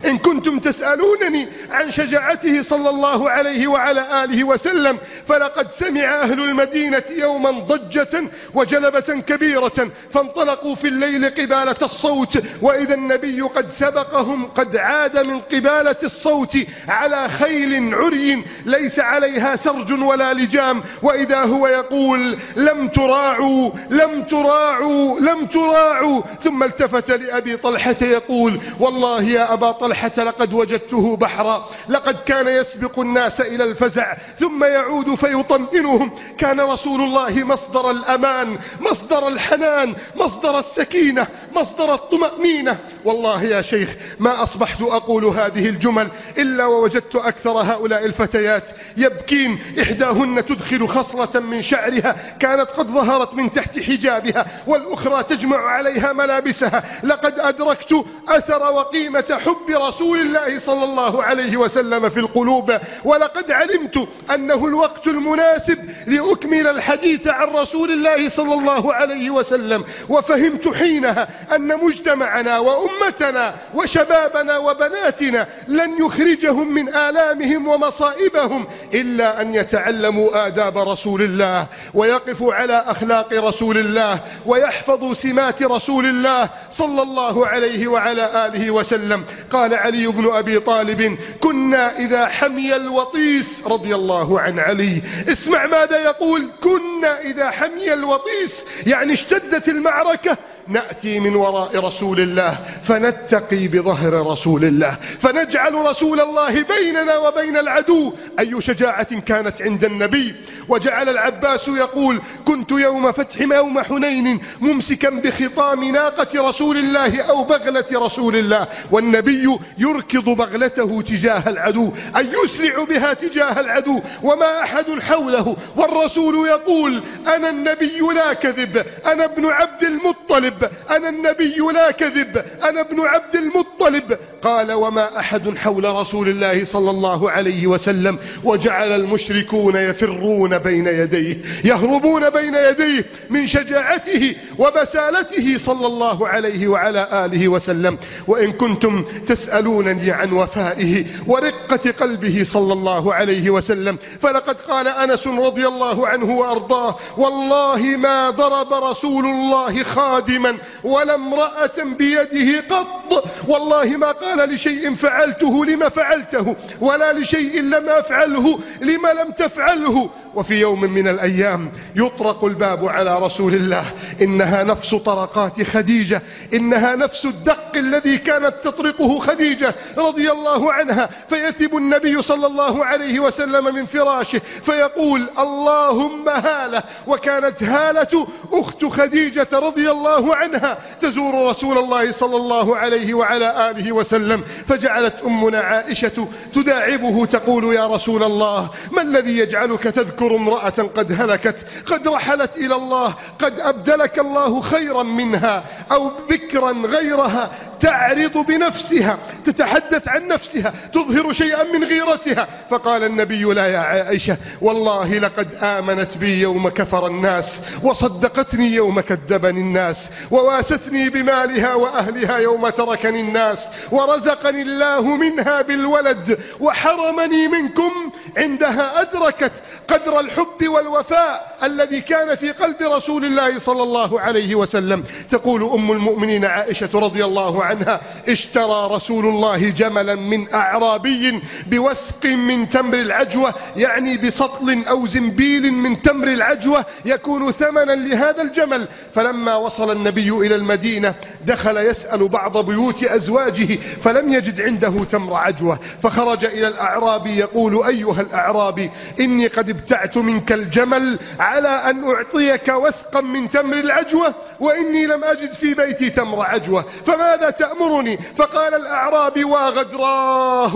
إن كنتم تسألونني عن شجاعته صلى الله عليه وعلى آله وسلم، فلقد سمع أهل المدينة يوما ضجة وجلبة كبيرة، فانطلقوا في الليل قبالة الصوت، وإذا النبي قد سبقهم، قد عاد من قبالة الصوت على خيل عري ليس عليها سرج ولا لجام، وإذا هو يقول: لم تراعوا لم تراعوا لم تراعوا. ثم التفت لأبي طلحة يقول: والله يا أبا طلحة لقد وجدته بحرا، لقد كان يسبق الناس إلى الفزع ثم يعود فيطمئنهم. كان رسول الله مصدر الأمان، مصدر الحنان، مصدر السكينة، مصدر الطمأنينة. والله يا شيخ ما أصبحت أقول هذه الجمل إلا ووجدت أكثر هؤلاء الفتيات يبكين، إحداهن تدخل خصلة من شعرها كانت قد ظهرت من تحت حجابها، والأخرى تجمع عليها ملابسها. لقد أدركت أثر وقيمة حب رسول الله صلى الله عليه وسلم في القلوب، ولقد علمت أنه الوقت المناسب لأكمل الحديث عن رسول الله صلى الله عليه وسلم. وفهمت حينها أن مجتمعنا وأمتنا وشبابنا وبناتنا لن يخرجهم من آلامهم ومصائبهم إلا أن يتعلموا آداب رسول الله، ويقفوا على أخلاق رسول الله، ويحفظوا سمات رسول الله صلى الله عليه وعلى آله وسلم. قال علي بن أبي طالب: كنا إذا حمي الوطيس، رضي الله عن علي، اسمع ماذا يقول: كنا إذا حمي الوطيس، يعني اشتدت المعركة، نأتي من وراء رسول الله فنتقي بظهر رسول الله، فنجعل رسول الله بيننا وبين العدو. أي شجاعة كانت عند النبي. وجعل العباس يقول: كنت يوم فتح يوم حنين ممسكا بخطام ناقة رسول الله أو بغلة رسول الله، والنبي يركض بغلته تجاه العدو، أي يسرع بها تجاه العدو، وما أحد حوله، والرسول يقول: أنا النبي لا كذب، أنا ابن عبد المطلب، أنا النبي لا كذب، أنا ابن عبد المطلب. قال: وما أحد حول رسول الله صلى الله عليه وسلم. وجعل المشركون يفرون بين يديه، يهربون بين يديه من شجاعته وبسالته صلى الله عليه وعلى آله وسلم. وإن كنتم تسألونني عن وفائه ورقة قلبه صلى الله عليه وسلم، فلقد قال أنس رضي الله عنه وأرضاه: والله ما ضرب رسول الله خادما ولا امرأة بيده قط، والله ما قال لشيء فعلته لما فعلته، ولا لشيء لم أفعله لما لم تفعله. وفي يوم من الأيام يطرق الباب على رسول الله، إنها نفس طرقات خديجة، إنها نفس الدق الذي كانت تطرقه خديجة رضي الله عنها. فيثب النبي صلى الله عليه وسلم من فراشه فيقول: اللهم هالة. وكانت هالة أخت خديجة رضي الله عنها تزور رسول الله صلى الله عليه وعلى آله وسلم، فجعلت أمنا عائشة تداعبه تقول: يا رسول الله، ما الذي يجعلك تذكر امرأة قد هلكت، قد رحلت إلى الله، قد أبدلك الله خيرا منها، أو ذكرا غيرها، تعرض بنفسها، تتحدث عن نفسها، تظهر شيئا من غيرتها. فقال النبي: لا يا عائشة، والله لقد آمنت بي يوم كفر الناس، وصدقتني يوم كذبني الناس، وواستني بمالها وأهلها يوم تركني الناس، ورزقني الله منها بالولد، وحرمني منكم. عندها أدركت قدر الحب والوفاء الذي كان في قلب رسول الله صلى الله عليه وسلم. تقول أم المؤمنين عائشة رضي الله عنها: اشترى رسول الله جملا من أعرابي بوسق من تمر العجوة، يعني بسطل أو زنبيل من تمر العجوة يكون ثمنا لهذا الجمل. فلما وصل النبي إلى المدينة دخل يسأل بعض بيوت أزواجه فلم يجد عنده تمر عجوة، فخرج إلى الأعرابي يقول: أيها الأعرابي، إني قد ابتعت منك الجمل على أن أعطيك وسقا من تمر العجوة، وإني لم أجد في بيتي تمر عجوة، فماذا تأمرني؟ فقال الأعرابي: واغدراه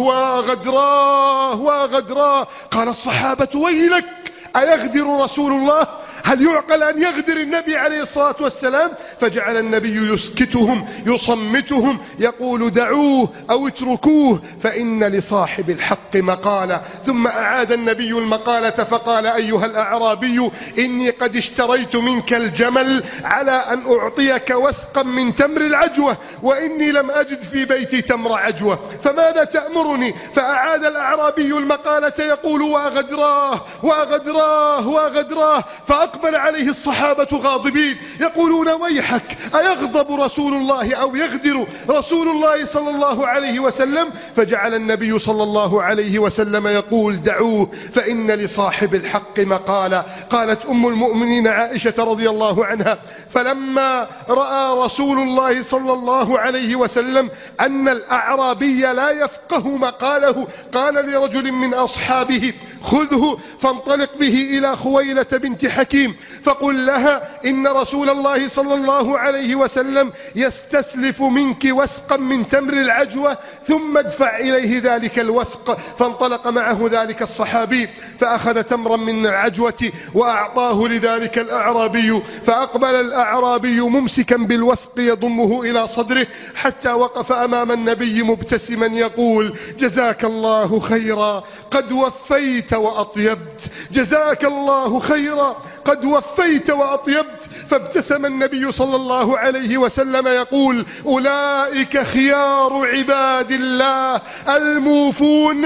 واغدراه واغدراه. قال الصحابة: ويلك، أيغدر رسول الله؟ هل يعقل أن يغدر النبي عليه الصلاة والسلام؟ فجعل النبي يسكتهم يصمتهم يقول دعوه أو اتركوه فإن لصاحب الحق مقالة. ثم أعاد النبي المقالة فقال أيها الأعرابي إني قد اشتريت منك الجمل على أن أعطيك وسقا من تمر العجوة وإني لم أجد في بيتي تمر عجوة فماذا تأمرني؟ فأعاد الأعرابي المقالة يقول وأغدراه وأغدراه وأغدراه. فأقبل عليه الصحابة غاضبين يقولون ويحك أيغضب رسول الله أو يغدر رسول الله صلى الله عليه وسلم؟ فجعل النبي صلى الله عليه وسلم يقول دعوه فإن لصاحب الحق مقالة. قالت أم المؤمنين عائشة رضي الله عنها فلما رأى رسول الله صلى الله عليه وسلم أن الأعرابي لا يفقه مقاله قال لرجل من أصحابه خذه فانطلق به إلى خويلة بنت حكيم فقل لها إن رسول الله صلى الله عليه وسلم يستسلف منك وسقا من تمر العجوة ثم ادفع إليه ذلك الوسق. فانطلق معه ذلك الصحابي فأخذ تمرا من العجوة وأعطاه لذلك الأعرابي فأقبل الأعرابي ممسكا بالوسق يضمه إلى صدره حتى وقف أمام النبي مبتسما يقول جزاك الله خيرا قد وفيت وأطيبت جزاك الله خيرا قد وفيت وأطيبت. فابتسم النبي صلى الله عليه وسلم يقول أولئك خيار عباد الله الموفون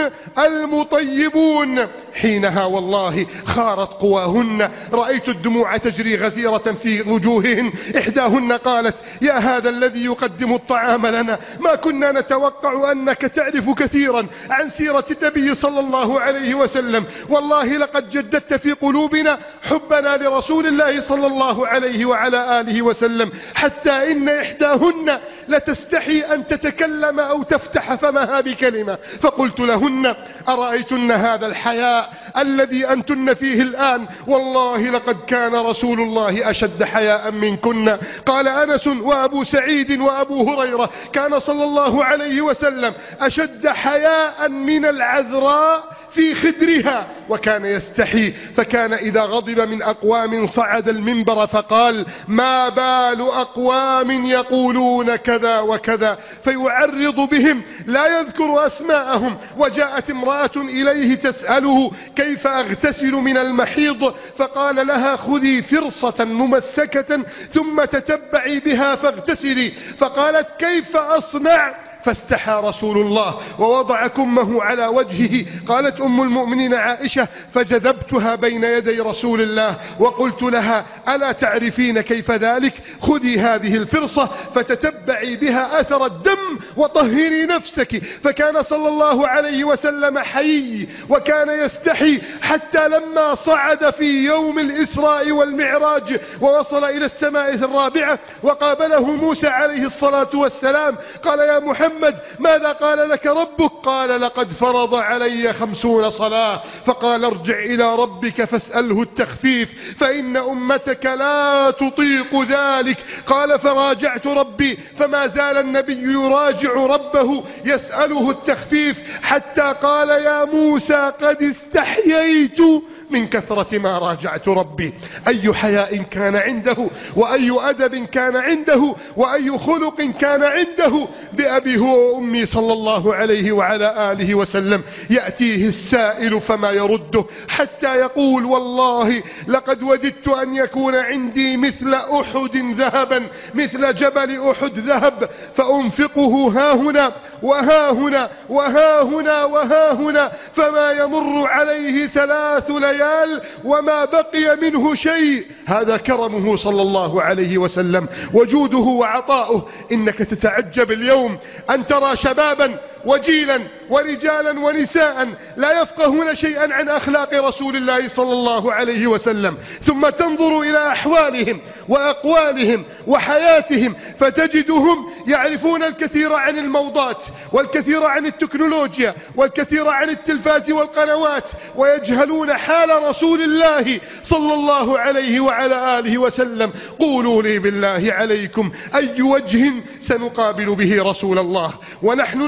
المطيبون. حينها والله خارت قواهن رأيت الدموع تجري غزيرة في وجوههن. إحداهن قالت يا هذا الذي يقدم الطعام لنا ما كنا نتوقع أنك تعرف كثيرا عن سيرة النبي صلى الله عليه وسلم والله لقد جددت في قلوبنا حبنا لرسول الله صلى الله عليه وعلى آله وسلم حتى إن إحداهن لتستحي أن تتكلم أو تفتح فمها بكلمة. فقلت لهن أرأيتن هذا الحياء الذي أنتن فيه الآن والله لقد كان رسول الله أشد حياء منكن. قال أنس وأبو سعيد وأبو هريرة كان صلى الله عليه وسلم أشد حياء من العذراء في خدرها وكان يستحي فكان إذا غضب من أقوام صعد المنبر فقال ما بال أقوام يقولون كذا وكذا فيعرض بهم لا يذكر أسماءهم. وجاءت امرأة إليه تسأله كيف أغتسل من المحيض فقال لها خذي فرصة ممسكة ثم تتبعي بها فاغتسلي. فقالت كيف أصنع؟ فاستحى رسول الله ووضع كمه على وجهه. قالت أم المؤمنين عائشة فجذبتها بين يدي رسول الله وقلت لها ألا تعرفين كيف ذلك؟ خذي هذه الفرصة فتتبعي بها أثر الدم وطهري نفسك. فكان صلى الله عليه وسلم حي وكان يستحي حتى لما صعد في يوم الإسراء والمعراج ووصل إلى السماء الرابعة وقابله موسى عليه الصلاة والسلام قال يا محمد ماذا قال لك ربك؟ قال لقد فرض علي 50 صلاة. فقال ارجع إلى ربك فاسأله التخفيف فإن أمتك لا تطيق ذلك. قال فراجعت ربي فما زال النبي يراجع ربه يسأله التخفيف حتى قال يا موسى قد استحييت من كثرة ما راجعت ربي. أي حياء كان عنده وأي أدب كان عنده وأي خلق كان عنده بأبي هو وأمي صلى الله عليه وعلى آله وسلم. يأتيه السائل فما يرده حتى يقول والله لقد وددت أن يكون عندي مثل أحد ذهبا مثل جبل أحد ذهب فأنفقه ها هنا وها هنا وها هنا وها هنا فما يمر عليه 3 ليال وما بقي منه شيء. هذا كرمه صلى الله عليه وسلم وجوده وعطاؤه. إنك تتعجب اليوم أن ترى شبابا وجيلا ورجالا ونساء لا يفقهون شيئا عن أخلاق رسول الله صلى الله عليه وسلم ثم تنظر إلى أحوالهم وأقوالهم وحياتهم فتجدهم يعرفون الكثير عن الموضات والكثير عن التكنولوجيا والكثير عن التلفاز والقنوات ويجهلون حال رسول الله صلى الله عليه وعلى آله وسلم. قولوا لي بالله عليكم أي وجه سنقابل به رسول الله ونحن نرى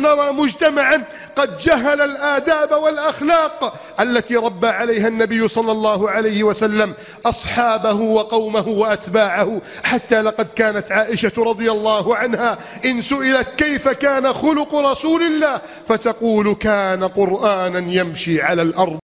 مجتمعا قد جهل الآداب والأخلاق التي ربى عليها النبي صلى الله عليه وسلم أصحابه وقومه وأتباعه. حتى لقد كانت عائشة رضي الله عنها إن سئلت كيف كان خلق رسول الله فتقول: كان قرآنا يمشي على الأرض.